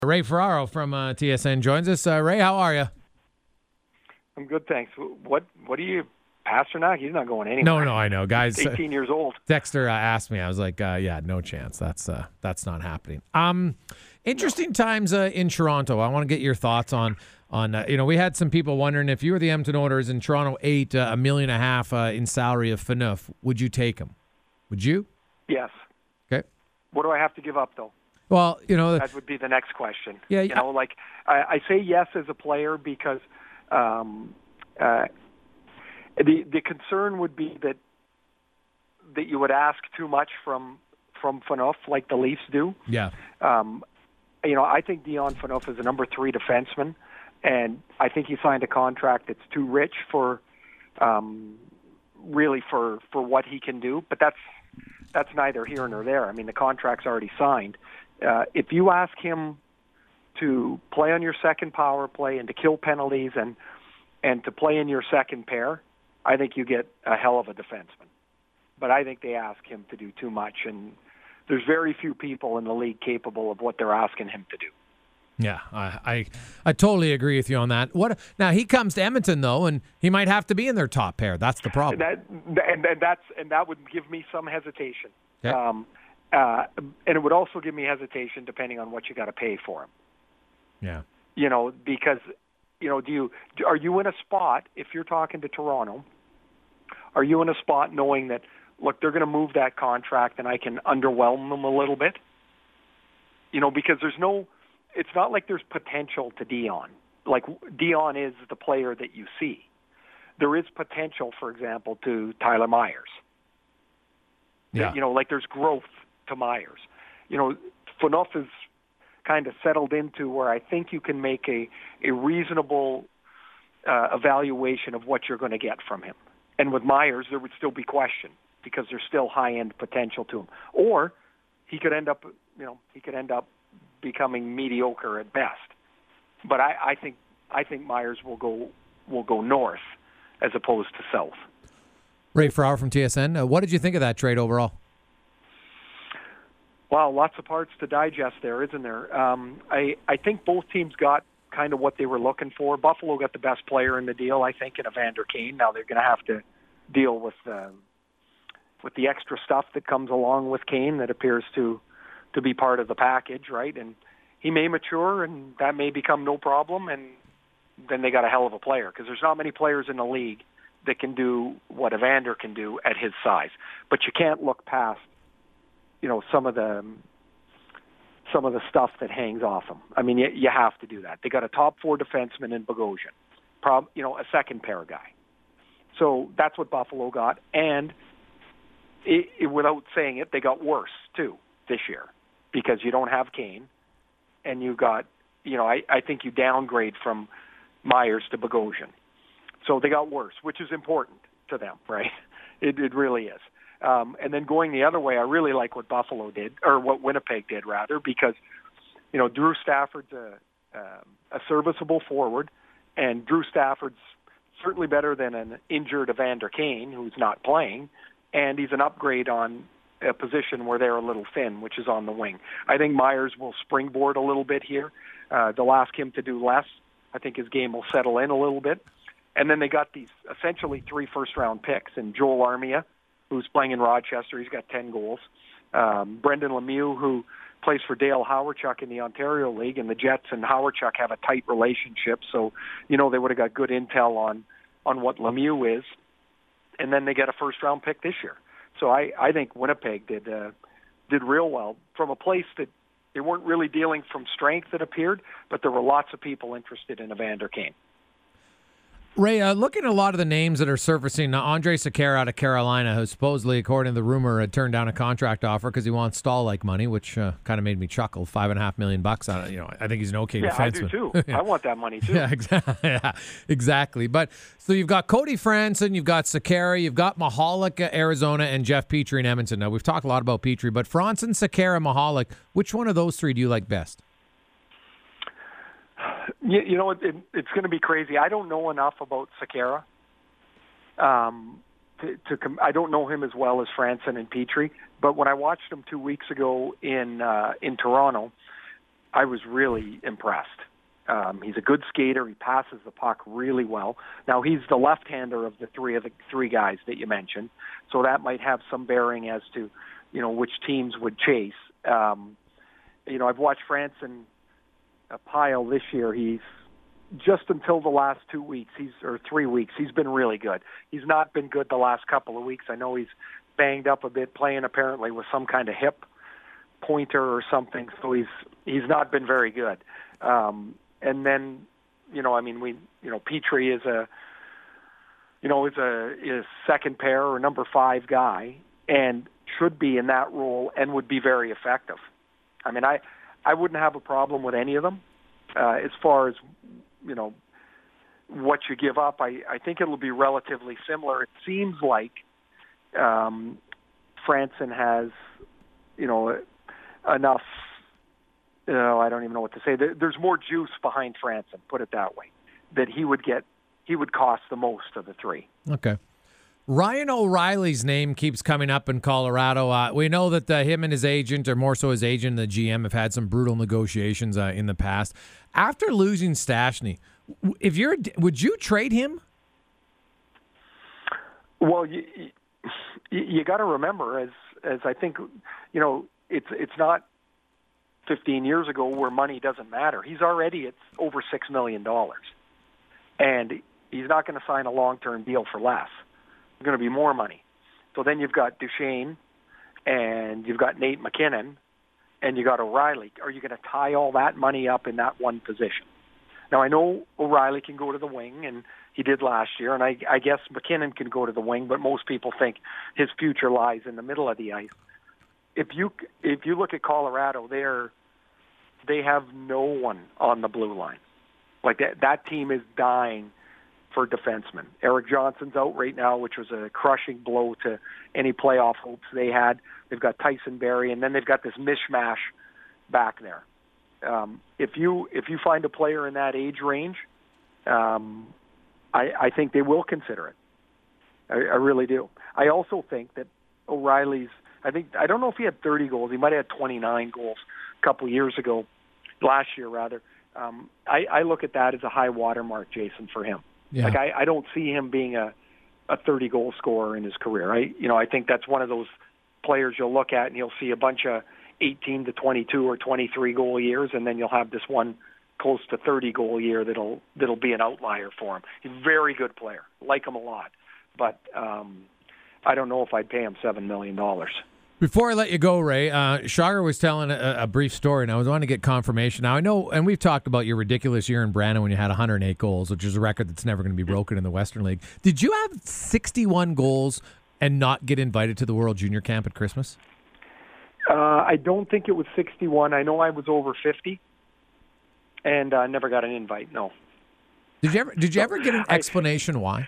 Ray Ferraro from TSN joins us. Ray, how are you? I'm good, thanks. What are you, Pasternak? He's not going anywhere. No, I know, guys. He's 18 years old. Dexter asked me. I was like, yeah, no chance. That's not happening. Interesting times in Toronto. I want to get your thoughts on we had some people wondering if you were the Edmonton Oilers and Toronto ate $1.5 million in salary of Phaneuf, would you take him? Would you? Yes. Okay. What do I have to give up, though? Well, that would be the next question. Yeah. I say yes as a player because the concern would be that you would ask too much from Phaneuf, like the Leafs do. Yeah. I think Dion Phaneuf is a number 3 defenseman, and I think he signed a contract that's too rich for really for what he can do. But that's neither here nor there. I mean, the contract's already signed. If you ask him to play on your second power play and to kill penalties and to play in your second pair, I think you get a hell of a defenseman. But I think they ask him to do too much, and there's very few people in the league capable of what they're asking him to do. Yeah, I totally agree with you on that. Now he comes to Edmonton though, and he might have to be in their top pair. That's the problem. That would give me some hesitation. Okay. And it would also give me hesitation depending on what you got to pay for him. Yeah. Because are you in a spot, if you're talking to Toronto, are you in a spot knowing that, look, they're going to move that contract and I can underwhelm them a little bit? Because it's not like there's potential to Dion. Like Dion is the player that you see. There is potential, for example, to Tyler Myers. Yeah. Like there's growth to Myers. Phaneuf is kind of settled into where I think you can make a reasonable evaluation of what you're going to get from him. And with Myers, there would still be question because there's still high-end potential to him. Or he could end up, becoming mediocre at best. But I think Myers will go north as opposed to south. Ray Ferraro from TSN. What did you think of that trade overall? Wow, lots of parts to digest there, isn't there? I think both teams got kind of what they were looking for. Buffalo got the best player in the deal, I think, in Evander Kane. Now they're going to have to deal with the extra stuff that comes along with Kane that appears to be part of the package, right? And he may mature, and that may become no problem, and then they got a hell of a player because there's not many players in the league that can do what Evander can do at his size. But you can't look past some of the stuff that hangs off him. I mean, you have to do that. They got a top 4 defenseman in Bogosian, a second pair guy. So that's what Buffalo got, and without saying it, they got worse too this year because you don't have Kane, and you got, I think you downgrade from Myers to Bogosian. So they got worse, which is important to them, right? It really is. And then going the other way, I really like what Buffalo did, or what Winnipeg did, rather, because, Drew Stafford's a serviceable forward, and Drew Stafford's certainly better than an injured Evander Kane, who's not playing, and he's an upgrade on a position where they're a little thin, which is on the wing. I think Myers will springboard a little bit here. They'll ask him to do less. I think his game will settle in a little bit. And then they got these essentially 3 first-round picks, and Joel Armia, who's playing in Rochester. He's got 10 goals. Brendan Lemieux, who plays for Dale Hawerchuk in the Ontario League, and the Jets and Hawerchuk have a tight relationship, so they would have got good intel on what Lemieux is. And then they get a first-round pick this year. So I think Winnipeg did real well from a place that they weren't really dealing from strength, it appeared, but there were lots of people interested in Evander Kane. Ray, looking at a lot of the names that are surfacing, Andre Sekera out of Carolina, who supposedly, according to the rumor, had turned down a contract offer because he wants Stahl-like money, which kind of made me chuckle. $5.5 million bucks on it. I think he's an okay defenseman. I do too. Yeah. I want that money too. Yeah, exactly. But so you've got Cody Franson, you've got Sekera, you've got Mahalik, Arizona, and Jeff Petrie in Edmonton. Now we've talked a lot about Petrie, but Franson, Sekera, Mahalik, which one of those 3 do you like best? It's going to be crazy. I don't know enough about Sekera. I don't know him as well as Franson and Petrie. But when I watched him 2 weeks ago in Toronto, I was really impressed. He's a good skater. He passes the puck really well. Now, he's the left-hander of the three guys that you mentioned, so that might have some bearing as to, which teams would chase. I've watched Franson Pyle this year. He's just until the last 2 weeks, or 3 weeks, he's been really good. He's not been good the last couple of weeks. I know he's banged up a bit, playing apparently with some kind of hip pointer or something, so he's not been very good. And then, Petrie is is second pair or number 5 guy and should be in that role and would be very effective. I mean, I wouldn't have a problem with any of them. As far as, what you give up, I think it'll be relatively similar. It seems like Franson has, enough. I don't even know what to say. There's more juice behind Franson, put it that way, that he would cost the most of the three. Okay. Ryan O'Reilly's name keeps coming up in Colorado. We know that him and his agent, or more so his agent and the GM, have had some brutal negotiations in the past. After losing Stastny, would you trade him? Well, you got to remember, as I think, it's not 15 years ago where money doesn't matter. He's already at over $6 million, and he's not going to sign a long-term deal for less. It's going to be more money. So then you've got Duchesne, and you've got Nate McKinnon, and you got O'Reilly. Are you going to tie all that money up in that one position? Now, I know O'Reilly can go to the wing, and he did last year, and I guess McKinnon can go to the wing, but most people think his future lies in the middle of the ice. If you look at Colorado, they have no one on the blue line. Like that team is dying for defensemen. Eric Johnson's out right now, which was a crushing blow to any playoff hopes they had. They've got Tyson Barrie, and then they've got this mishmash back there. If you find a player in that age range, I think they will consider it. I really do. I also think that O'Reilly's, I don't know if he had 30 goals. He might have had 29 goals a couple of years ago, last year rather. I look at that as a high watermark, Jason, for him. Yeah. Like I don't see him being a 30-goal scorer in his career. I think that's one of those players you'll look at and you'll see a bunch of 18 to 22 or 23 goal years, and then you'll have this one close to 30 goal year that'll be an outlier for him. He's a very good player. Like him a lot. But I don't know if I'd pay him $7 million. Before I let you go, Ray, Shagar was telling a brief story, and I was wanting to get confirmation. Now, I know, and we've talked about your ridiculous year in Brandon when you had 108 goals, which is a record that's never going to be broken in the Western League. Did you have 61 goals and not get invited to the World Junior Camp at Christmas? I don't think it was 61. I know I was over 50, and never got an invite, no. Did you ever get an explanation why?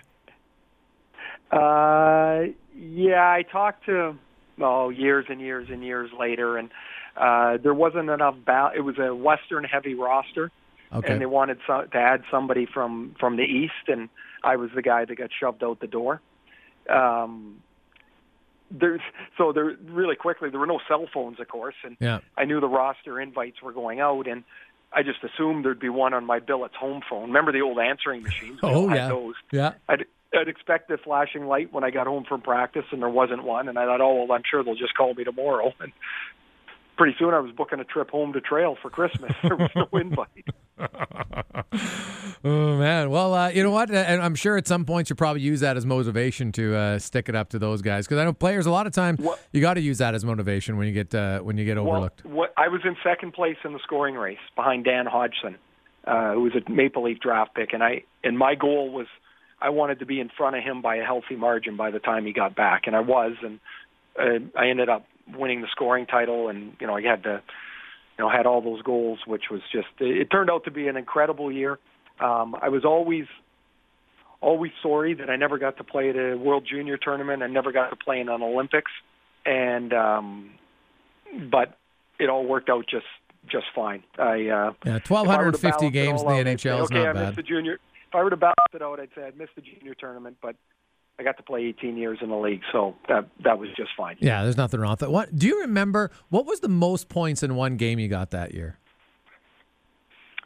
Yeah, I talked to... years and years and years later, and there wasn't enough. It was a Western-heavy roster, okay. And they wanted to add somebody from the East, and I was the guy that got shoved out the door. Really quickly, there were no cell phones, of course, and yeah. I knew the roster invites were going out, and I just assumed there'd be one on my billet's home phone. Remember the old answering machines? Yeah. Those. Yeah. I'd expect a flashing light when I got home from practice, and there wasn't one. And I thought, I'm sure they'll just call me tomorrow. And pretty soon I was booking a trip home to Trail for Christmas. There was no invite. Oh, man. Well, you know what? And I'm sure at some point you probably use that as motivation to stick it up to those guys. Because I know players, a lot of time, you got to use that as motivation when you get overlooked. I was in second place in the scoring race behind Dan Hodgson, who was a Maple Leaf draft pick. And my goal was, I wanted to be in front of him by a healthy margin by the time he got back, and I was, and I ended up winning the scoring title, and I had all those goals, which was just, it turned out to be an incredible year. I was always sorry that I never got to play at a World Junior tournament. I never got to play in an Olympics, and but it all worked out just fine. 1,250 games in the NHL is not bad. I missed the junior. If I were to balance it out, I'd say I'd missed the junior tournament, but I got to play 18 years in the league, so that was just fine. Yeah, there's nothing wrong with that. Do you remember what was the most points in one game you got that year?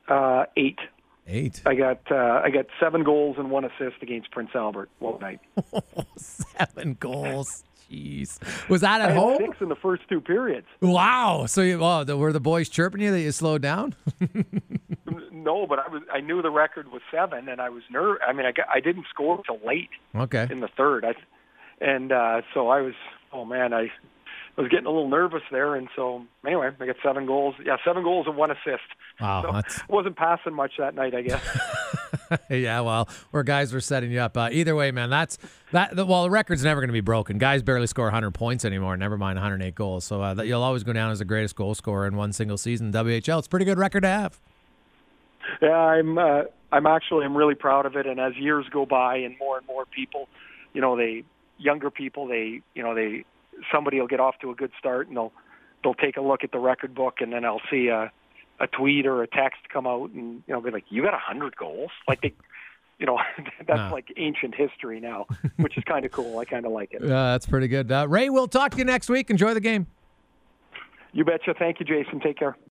8. 8. I got 7 goals and 1 assist against Prince Albert one night. 7 goals. Jeez. Was that at I had home? 6 in the first 2 periods. Wow. So were the boys chirping you that you slowed down? No, but I knew the record was 7, and I was nervous. I mean, I didn't score till late Okay. in the third. So I was, oh man, I was getting a little nervous there, and so anyway, I got 7 goals. Yeah, 7 goals and 1 assist. Wow, so wasn't passing much that night, I guess. Yeah, well, where guys were setting you up. Either way, man, well, the record's never going to be broken. Guys barely score 100 points anymore, never mind 108 goals. So you'll always go down as the greatest goal scorer in one single season in WHL. It's a pretty good record to have. Yeah, I'm really proud of it. And as years go by and more people, younger people, somebody will get off to a good start and they'll take a look at the record book, and then I'll see a tweet or a text come out and be like, you got 100 goals? Like that's like ancient history now, which is kind of cool. I kind of like it. That's pretty good. Ray, we'll talk to you next week. Enjoy the game. You betcha. Thank you, Jason. Take care.